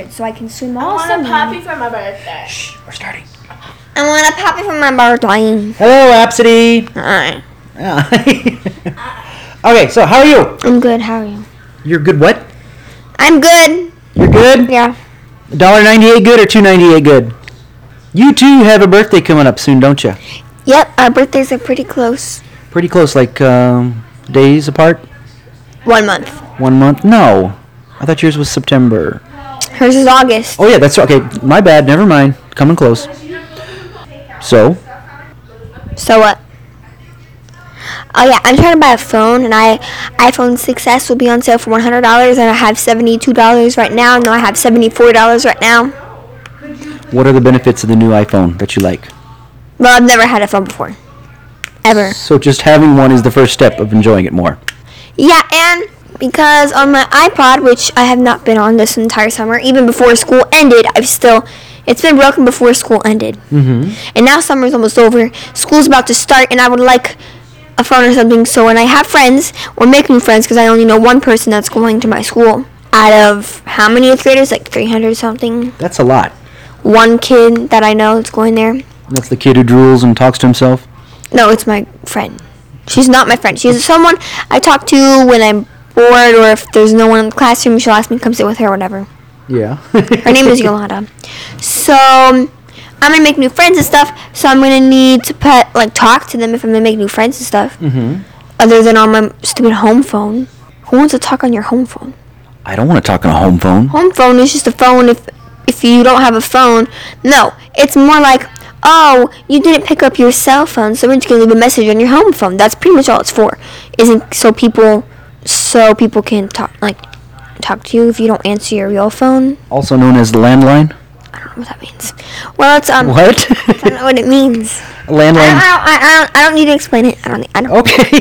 bird so I can swim I all want summer. a puppy for my birthday. Shh, we're starting. I want a puppy for my birthday. Hello, Apsody. Alright. Okay, so how are you? I'm good. How are you? You're good what? I'm good. You're good? Yeah. $1.98 good or $2.98 good? You two have a birthday coming up soon, don't you? Yep, our birthdays are pretty close. Pretty close, like days apart? 1 month. 1 month? No. I thought yours was September. Hers is August. Oh, yeah, that's okay. My bad. Never mind. Coming close. So? So what? Oh yeah, I'm trying to buy a phone, and iPhone 6s will be on sale for $100, and I have $72 right now. No, I have $74 right now. What are the benefits of the new iPhone that you like? Well, I've never had a phone before. Ever. So just having one is the first step of enjoying it more. Yeah, and because on my iPod, which I have not been on this entire summer, even before school ended, it's been broken before school ended. Mm-hmm. And now summer's almost over. School's about to start, and I would like a phone or something. So when I have friends, or make new friends, because I only know one person that's going to my school, out of how many 8th graders? Like 300 something. That's a lot. One kid that I know is going there. That's the kid who drools and talks to himself? No, it's my friend. She's not my friend. She's someone I talk to when I'm bored, or if there's no one in the classroom, she'll ask me to come sit with her or whatever. Yeah. Her name is Yolanda. So I'm gonna make new friends and stuff. So I'm gonna need to talk to them if I'm gonna make new friends and stuff. Mm-hmm. Other than on my stupid home phone. Who wants to talk on your home phone? I don't want to talk on a home phone. Home phone is just a phone if you don't have a phone. No, it's more like, oh, you didn't pick up your cell phone, so we're just gonna leave a message on your home phone. That's pretty much all it's for. Isn't so people can talk to you if you don't answer your real phone. Also known as the landline? I don't know what that means. Well, it's What? I don't know what it means. Landline. I don't need to explain it. I don't. Okay.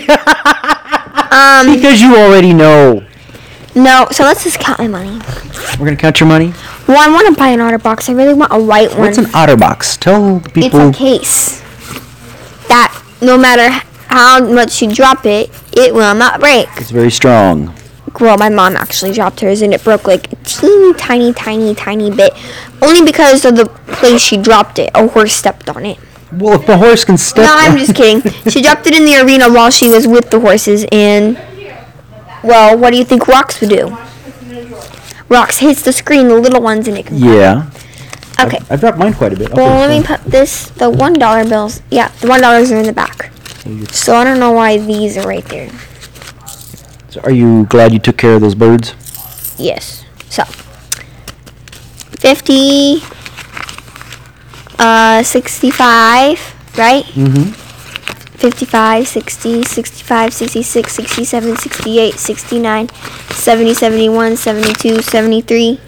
Because you already know. No, so let's just count my money. We're going to count your money? Well, I want to buy an OtterBox. I really want a white one. What's an OtterBox? Tell the people. It's a case that no matter how much you drop it, it will not break. It's very strong. Well, my mom actually dropped hers and it broke like a teeny tiny bit. Only because of the place she dropped it. A horse stepped on it. Well, if the horse can step... No, I'm just kidding. She dropped it in the arena while she was with the horses, and, well, what do you think Rocks would do? Rocks hits the screen, the little ones, and it can... Yeah. Okay. I've dropped mine quite a bit. Well, let me put the $1 bills. Yeah, the $1 are in the back. So I don't know why these are right there. So are you glad you took care of those birds? Yes. So 50, 65, right? Mm-hmm. 55, 60, 65, 66, 67, 68, 69, 70, 71, 72, 73.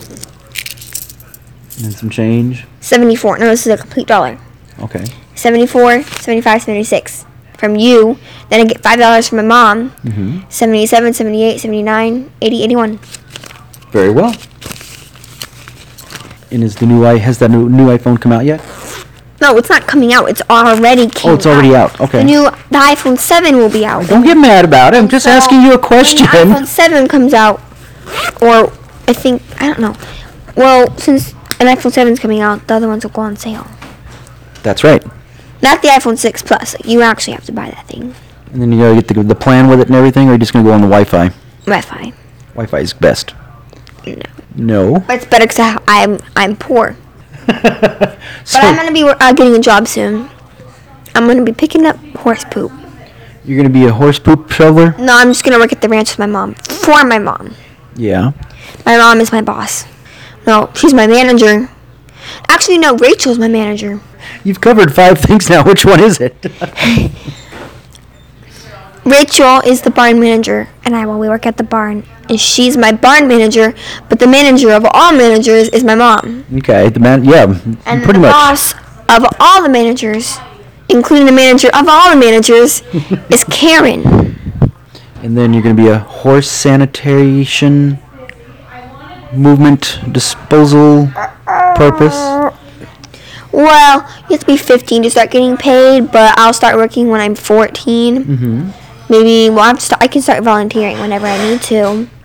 And some change. 74. No, this is a complete dollar. Okay. 74, 75, 76 from you. Then I get $5 from my mom. Mm-hmm. 77, 78, 79, 80, 81. Very well. And has the new iPhone come out yet? No, it's not coming out. It's already came out. Oh, it's already out. Okay. The iPhone 7 will be out. Don't get mad about it. I'm just asking you a question. When the iPhone 7 comes out, or I don't know. Well, since an iPhone 7 is coming out, the other ones will go on sale. That's right. Not the iPhone 6 Plus. You actually have to buy that thing. And then you gotta get the plan with it and everything, or are you just gonna go on the Wi-Fi? Wi-Fi. Wi-Fi is best. No. No. But it's better because I'm poor. So But I'm going to be getting a job soon. I'm going to be picking up horse poop. you're gonna be a horse poop shoveler? No, I'm just going to work at the ranch with my mom. For my mom. Yeah. My mom is my boss. No, she's my manager. Actually, no, Rachel's my manager. You've covered 5 things now. Which one is it? Rachel is the barn manager, and we work at the barn. And she's my barn manager, but the manager of all managers is my mom. Okay. Yeah. And pretty the much. boss of all the managers, including the manager of all the managers, is Karen. And then you're gonna be a horse sanitation movement disposal purpose. Well, you have to be 15 to start getting paid, but I'll start working when I'm 14. Mm-hmm. Maybe, I can start volunteering whenever I need to.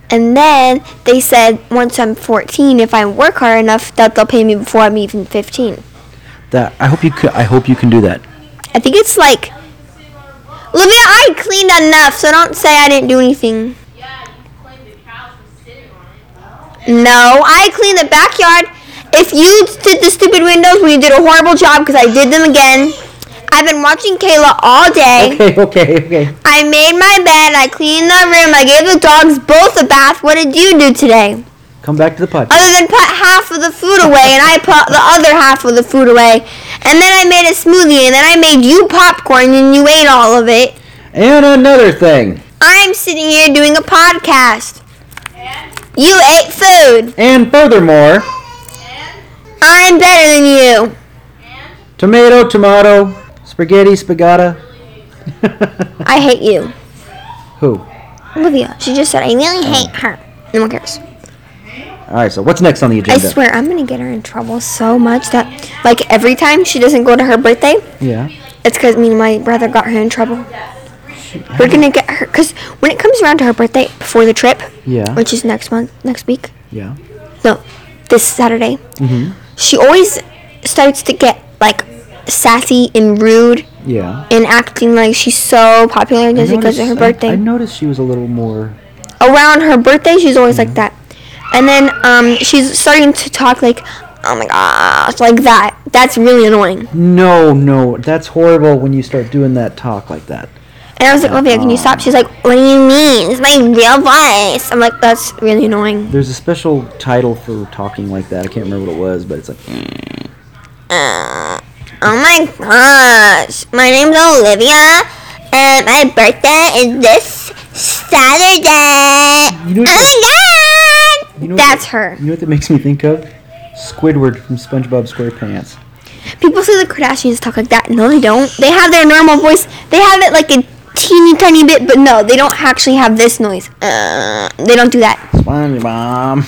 And then they said once I'm 14, if I work hard enough, that they'll pay me before I'm even 15. I hope you can do that. I think it's like, Olivia, I cleaned enough, so don't say I didn't do anything. Yeah, you claimed the cows were sitting on it. No, I cleaned the backyard. If you did the stupid windows, well, you did a horrible job because I did them again. I've been watching Kayla all day. Okay. I made my bed. I cleaned the room. I gave the dogs both a bath. What did you do today? Come back to the podcast. Other than put half of the food away, and I put the other half of the food away. And then I made a smoothie, and then I made you popcorn, and you ate all of it. And another thing. I'm sitting here doing a podcast. And? You ate food. And furthermore, And? I'm better than you. And? tomato, spaghetti, spagata. I hate you. Who? Olivia. She just said, I really hate her. No one cares. All right, so what's next on the I agenda? swear, I'm going to get her in trouble so much that, like, every time she doesn't go to her birthday, Yeah. it's because me and my brother got her in trouble. We're going to get her, because when it comes around to her birthday, before the trip, Yeah. which is next week, Yeah. no, this Saturday, Mhm. she always starts to get, like, sassy and rude Yeah. and acting like she's so popular just because of her birthday. I noticed she was a little more. Around her birthday, she's always like that. And then she's starting to talk like, oh my gosh, like that. That's really annoying. No, that's horrible when you start doing that talk like that. And I was like, Olivia, can you stop? She's like, what do you mean? It's my real voice. I'm like, that's really annoying. There's a special title for talking like that. I can't remember what it was, but it's like. Oh my gosh. My name's Olivia, and my birthday is this Saturday. You know what Oh my god! You know what That's that- her. You know what that makes me think of? Squidward from SpongeBob SquarePants. People say the Kardashians talk like that. No, they don't. They have their normal voice. They have it like a teeny tiny bit, but no, they don't actually have this noise. They don't do that. SpongeBob.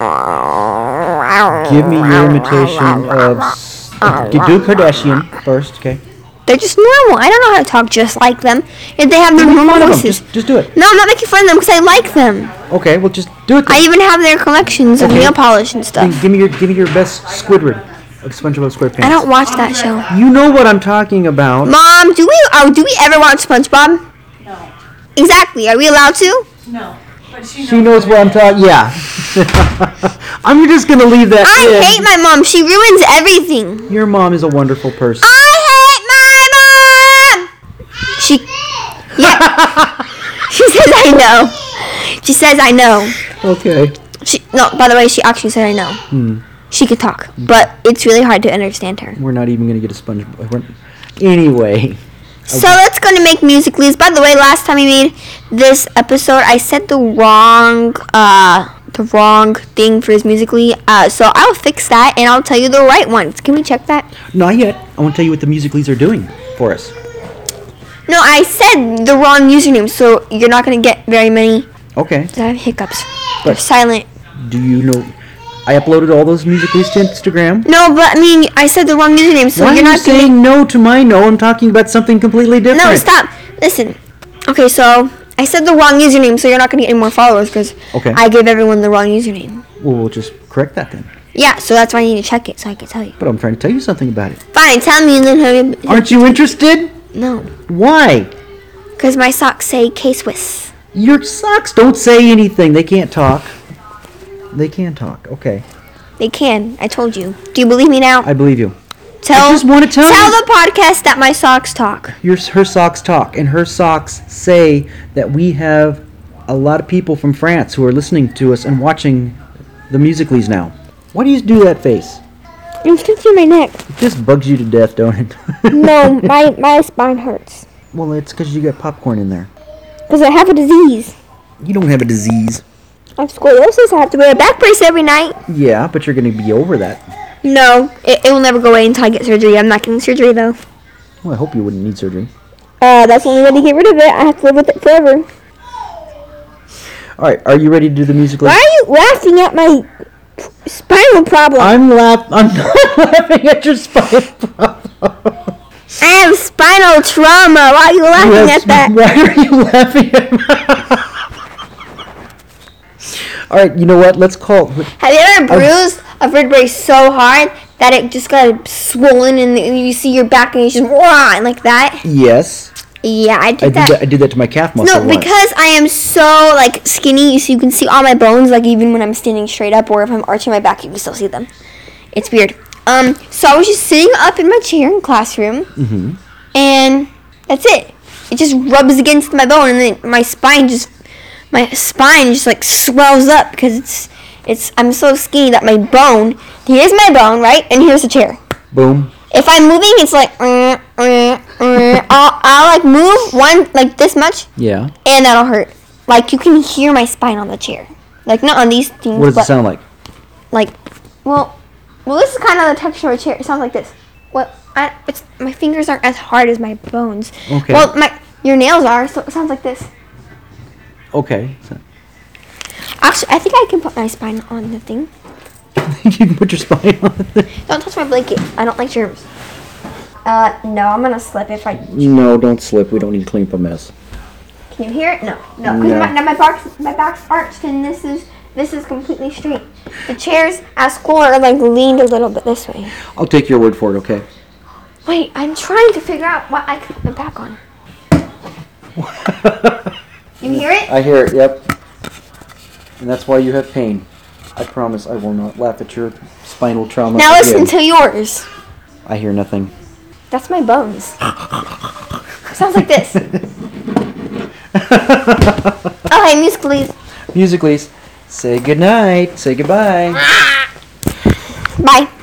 Give me your imitation of. Do Kardashian first, okay? They're just normal. I don't know how to talk just like them. If they have their Make normal fun of them. voices. Just do it. No, I'm not making fun of them because I like them. Okay, well just do it. I Then. even have their collections of Okay. nail polish and stuff. Then give me your best Squidward of SpongeBob SquarePants. I don't watch that show. You know what I'm talking about. Mom, do we ever watch SpongeBob? No. Exactly. Are we allowed to? No. But She knows what I'm talking. Yeah. I'm just gonna leave that I in. hate my mom. She ruins everything. Your mom is a wonderful person. I hate my mom. She, yeah. She says I know. She says I know. Okay. No, by the way, she actually said I know. She could talk, but it's really hard to understand her. We're not even gonna get a SpongeBob. Anyway. So let's go to make Musical.lys. By the way, last time we made this episode, I said the wrong thing for his Musical.ly. So I'll fix that and I'll tell you the right ones. Can we check that? Not yet. I want to tell you what the Musical.lys are doing for us. No, I said the wrong username, so you're not gonna get very many. Okay. I have hiccups. They're silent. Do you know? I uploaded all those Musical.lys to Instagram. No, but I mean, I said the wrong username, so Why you're are you not gonna. saying no to my no? I'm talking about something completely different. No, stop. Listen. Okay, so I said the wrong username, so you're not gonna get any more followers because Okay. I gave everyone the wrong username. Well, we'll just correct that then. Yeah, so that's why I need to check it so I can tell you. But I'm trying to tell you something about it. Fine, tell me and then Aren't you interested? No, Why? because my socks say K-Swiss. Your socks don't say anything. They can't talk. They can talk. Okay. They can. I told you. Do you believe me now? I believe you. Tell. I just want to tell you. the podcast that my socks talk. Her socks talk, and her socks say that we have a lot of people from France who are listening to us and watching the Musical.lys now. Why do you do that face? I'm stretching my neck. It just bugs you to death, don't it? No, my spine hurts Well, it's because you got popcorn in there. because I have a disease. You don't have a disease. I have scoliosis. I have to wear a back brace every night. Yeah, but you're going to be over that. No, it will never go away until I get surgery. I'm not getting surgery though. Well, I hope you wouldn't need surgery. That's the only way to get rid of it. I have to live with it forever. All right, are you ready to do the Musical.lys? Why are you laughing at my spinal problem? I'm not laughing at your spine problem. I have spinal trauma. Why are you laughing Yes, at that? Why are you laughing at All right, you know what? Let's call. Have you ever bruised a vertebrae so hard that it just got swollen and you see your back and you just wah, like that? Yes. Yeah, I did that. I did that to my calf muscle No, once. because I am so like skinny, so you can see all my bones. Like even when I'm standing straight up, or if I'm arching my back, you can still see them. It's weird. So I was just sitting up in my chair in classroom, and that's it. It just rubs against my bone, and then my spine just like swells up because I'm so skinny that my bone. Here's my bone, right, and here's the chair. Boom. If I'm moving, it's like I'll like move one like this much, Yeah. and that'll hurt. Like you can hear my spine on the chair. Like not on these things. What does but it sound like? Like, well, this is kind of the texture of a chair. It sounds like this. My fingers aren't as hard as my bones. Okay. Well, your nails are, so it sounds like this. Okay. Actually, I think I can put my spine on the thing. You can put your spine on it. Don't touch my blanket. I don't like germs. No, I'm gonna slip if I. No, don't slip. We don't need to clean up a mess. Can you hear it? No. No. Because my back's arched and this is completely straight. The chairs at school are like leaned a little bit this way. I'll take your word for it, okay? Wait, I'm trying to figure out what I can put my back on. You hear it? I hear it, yep. And that's why you have pain. I promise I will not laugh at your spinal trauma. Now listen again. to yours. I hear nothing. That's my bones. Sounds like this. Okay, music please. Musically, say goodnight. Say goodbye. Bye.